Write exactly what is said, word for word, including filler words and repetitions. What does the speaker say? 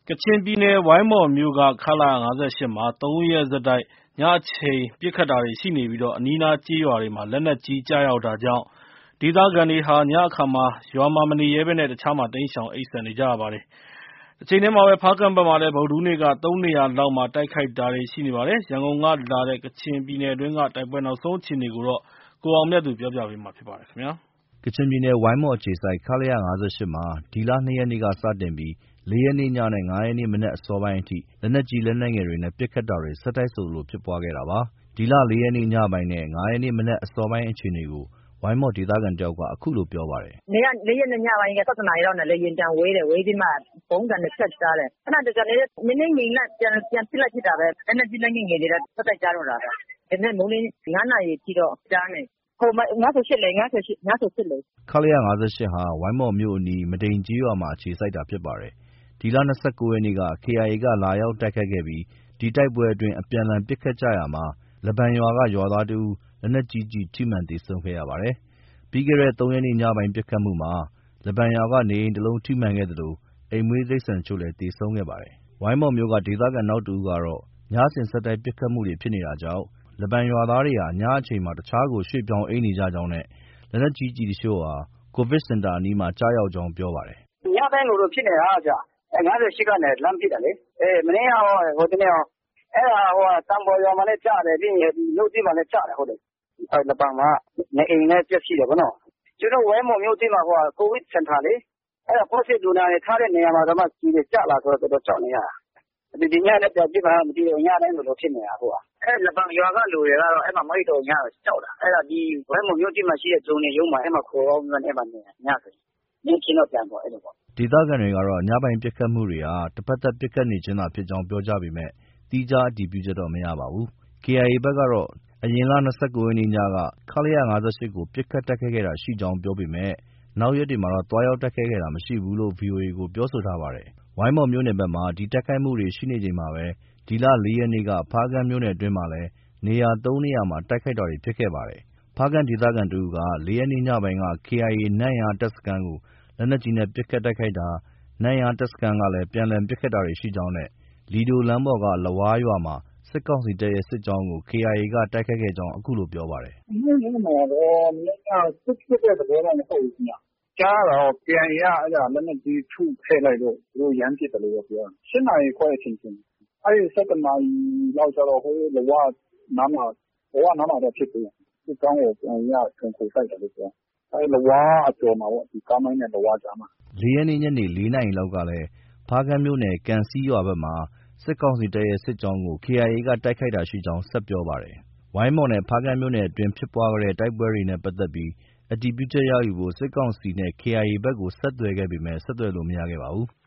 ကချင်ပြည်နယ်ဝိုင်းမော်မြို့က ခလရ ၅၈ မှာ သုံးရက်ဆက်တိုက် ညအချိန်ပစ်ခတ်တာတွေရှိနေပြီး အနီးအနားကျေးရွာတွေမှာ လက်နက်ကြီးကျရောက်တာကြောင့် ဒေသခံတွေဟာ ညအခါ ရွာမှာမနေရဲဘဲ တခြားမှာ တိမ်းရှောင်အိပ်စက်နေကြရပါတယ်။ တချိန်တည်းမှာပဲ ဖားကန့်ဘက်မှာလည်း ဗုဒ္ဓဟူးနေ့က သုံးနေရာလောက်မှာ တိုက်ခိုက်တာတွေရှိနေပါတယ်။ ရန်ကုန်ကလာတဲ့ ကချင်ပြည်နယ်တွင်းက တိုက်ပွဲနောက်ဆုံးအခြေအနေကို ကိုအောင်မြတ်သူက ပြောပြပါမယ်။ကချင်ပြည်နယ် ဝိုင်းမော်အခြေစိုက် ခလရ ၅၈ မှာ ဒီလ ၂ ရက်နေ့က စတင်ပြီး ၄ ရက်နေ့ညနဲ့ ၅ ရက်နေ့ မနက်အစောပိုင်းအထိ လက်နက်ကြီး လက်နက်ငယ်တွေနဲ့ ပစ်ခတ်တာတွေ ဆက်တိုက်ဆိုသလို ဖြစ်ပွားခဲ့တာပါ။ ဒီလ ၄ ရက်နေ့ညပိုင်းနဲ့ ၅ ရက်နေ့ မနက်အစောပိုင်းအခြေအနေကို ဝိုင်းမော်ဒေသခံတယောက်က အခုလို ပြောပါတယ်။ “၄ ရက်နေ့ညပိုင်းက ၁၁ နာရီလောက်နဲ့ လေယာဉ်ပျံဝဲတယ်။ ဝဲပြီးမှ ဗုံးသံတွေ ဆက်ကြားတယ်။ ခဏကြာကြာနေတယ်။ နည်းနည်းငြိမ်လိုက် ပြန်ပစ်လိုက်ဖြစ်တာပဲ။ လက်နက်ကြီး လက်နက်ငယ်တွေလည်း ဆက်တိုက်ကြားတော့တာပဲ။ ဒီနေ့ မိုးလင်း ၅ နာရီအထိတော့ ကြားနေ။ ၅၈ လေ ၅၈ လေ။ ” ခလရ ၅၈ ဟာ ဝိုင်းမော်မြို့အနီး မဒိန်ကျေးရွာမှာ အခြေစိုက်တာဖြစ်ပါတယ်။ ဒီလ ၂၉ ရက်နေ့က ကေအိုင်အေက လာရောက်တိုက်ခိုက်ခဲ့ပြီး ဒီတိုက်ပွဲအတွင်း အပြန်အလှန်ပစ်ခတ်ကြရာမှာ လက်ပံရွာက ရွာသားတဦး လက်နက်ကြီးကျည်ထိမှန် သေဆုံးခဲ့ရပါတယ်။ ပြီးခဲ့တဲ့ ၃ ရက်နေ့ ညပိုင်းပစ်ခတ်မှုမှာ လက်ပံရွာက နေအိမ်တလုံးထိမှန်ခဲ့သလို အိမ်မွေးတိရစ္ဆာန်အချို့လည်း သေဆုံးခဲ့ပါတယ်။ ဝိုင်းမော်မြို့က ဒေသခံနောက်တဦးကတော့ ညစဉ်ဆက်တိုက်ပစ်ခတ်မှုတွေဖြစ်နေတာကြောင့် လက်ပံရွာသားတွေဟာ ညအချိန်မှာ တခြားကို ရွှေ့ပြောင်းအိပ်နေကြကြောင်းနဲ့ လက်နက်ကြီးကျည်အချို့ဟာ ကိုဗစ်စင်တာအနီးမှာ ကျရောက်ကြောင်း ပြောပါတယ်။ “ညတိုင်းလိုလိုဖြစ်နေတာ။ ၅၈ ကနေ လှမ်းပစ်တာလေ။ မနေ့ကရော ဟိုတနေ့ရော။ အဲဒါ သံဘော်ရွာမှာလည်း ကျတယ်။ ပြီးရင် မြို့သစ်မှာလည်း ကျတယ်။ လက်ပံမှာက နေအိမ်လည်း ပျက်စီးတယ်ပေါ့နော်။ ကျနော်တို့ ဝိုင်းမော်မြို့သစ်မှာက ကိုဗစ်စင်တာလေ။ အဲဒါ ပိုးစစ်လူနာတွေထားတဲ့နေရာမှာတောင်မှ ကျည်တွေကျလာဆိုတော့ တော်တော်ကြောက်နေရတာ။ ဒီညလည်း ပြန်ပစ်မလားမသိဘူး။ ညတိုင်းလိုလိုဖြစ်နေတာအခုက။ အဲဒီလက်ပံရွာကလူတွေကတော့ အဲဒီမှာ မအိပ်တော့ဘူး။ ညဘက် ကြောက်တာ။ အဲဒါ ဒီဝိုင်းမော်မြို့သစ်မှာရှိတဲ့ ဇုန်နေရုံးမှာ အဲဒီမှာ ခိုအောင်းပြီးမှ အဲဒီမှာနေတာ။ ညဆိုရင်။ နေ့ခင်းတော့ပြန်ပေါ့ အဲလိုပေါ့။ ” ဒေသခံတွေကတော့ ညပိုင်းပစ်ခတ်မှုတွေဟာ တဘက်သတ်ပစ်ခတ်နေခြင်းသာဖြစ်ကြောင်း ပြောကြပေမဲ့ သီးခြားအတည်ပြုချက်တော့ မရပါဘူး။ ကေအိုင်အေဘက်ကတော့ အရင်လ ၂၉ ရက်နေ့ညက ခလရ ၅၈ ကို ပစ်ခတ်တိုက်ခိုက်ခဲ့တာရှိကြောင်းပြောပေမဲ့ နောက်ရက်တွေမှာတော့ သွားရောက်တိုက်ခိုက်ခဲ့တာမရှိဘူးလို့ ဗွီအိုအေကို ပြောဆိုထားပါတယ်။ ဝိုင်းမော်မြို့နယ်ဘက်မှာ ဒီတိုက်ခိုက်မှုတွေရှိနေချိန်မှာပဲ ဒီလ ၄ ရက်နေ့က ဖားကန့်မြို့နယ်အတွင်းမှာလည်း နေရာ သုံးနေရာမှာ တိုက်ခိုက်တာတွေ ဖြစ်ခဲ့ပါတယ်။ ဖားကန့်ဒေသခံတဦးက ၄ ရက်နေ့ညပိုင်းက ကေအိုင်အေ နန့်ယားတပ်စခန်းကို လက်နက်ကြီးနဲ့ ပစ်ခတ်တိုက်ခိုက်တာ၊ နန့်ယားတပ်စခန်းကလည်း ပြန်လှန်ပစ်ခတ်တာတွေရှိကြောင်းနဲ့ လီဒိုလမ်းပေါ်က လဝါးရွာမှာ စစ်ကောင်စီတပ်ရဲ့ စစ်ကြောင်းကို ကေအိုင်အေက တိုက်ခိုက်ခဲ့ကြောင်း အခုလို ပြောပါတယ်။ “နေ့လည်မှာတော့ စစ်ဖြစ်တဲ့သဘောတော့ မဟုတ်ဘူးခင်ဗျ။ ကြားရတာတော့ ကေအိုင်အေက လက်နက်ကြီးထုထည့်လိုက်လို့ သူတို့ ရမ်းပစ်တယ်လို့တော့ ပြောတယ်။ ၈ နာရီခွဲအချိန်ထင်တယ်။ အဲဒီ ၁၁ နာရီလောက်ကျတော့ ဟိုလဝါးနားမှာ လဝါးနားမှာတော့ ဖြစ်သေးတယ်။ စစ်ကြောင်းကို ကေအိုင်အေက ခြုံခိုတိုက်တယ်လို့ ပြောတယ်။ အဲဒီ လဝါးအကျော်မှာပေါ့။ ကားမိုင်းနဲ့ လဝါးကြားမှာ။ ” ၄ ရက်နေ့ ညနေ ၄ နာရီလောက်ကလည်း ဖားကန့်မြို့နယ် ကံဆီးရွာဘက်မှာ စစ်ကောင်စီတပ်ရဲ့ စစ်ကြောင်းကို ကေအိုင်အေက တိုက်ခိုက်တာရှိကြောင်း ဆက်ပြောပါတယ်။ ဝိုင်းမော်နဲ့ ဖားကန့်မြို့နယ်အတွင်းဖြစ်ပွားတဲ့ တိုက်ပွဲတွေနဲ့ပတ်သက်ပြီး အတည်ပြုချက်ရယူဖို့ စစ်ကောင်စီနဲ့ ကေအိုင်အေဘက်ကို ဆက်သွယ်ခဲ့ပေမဲ့ ဆက်သွယ်လို့ မရခဲ့ပါဘူး။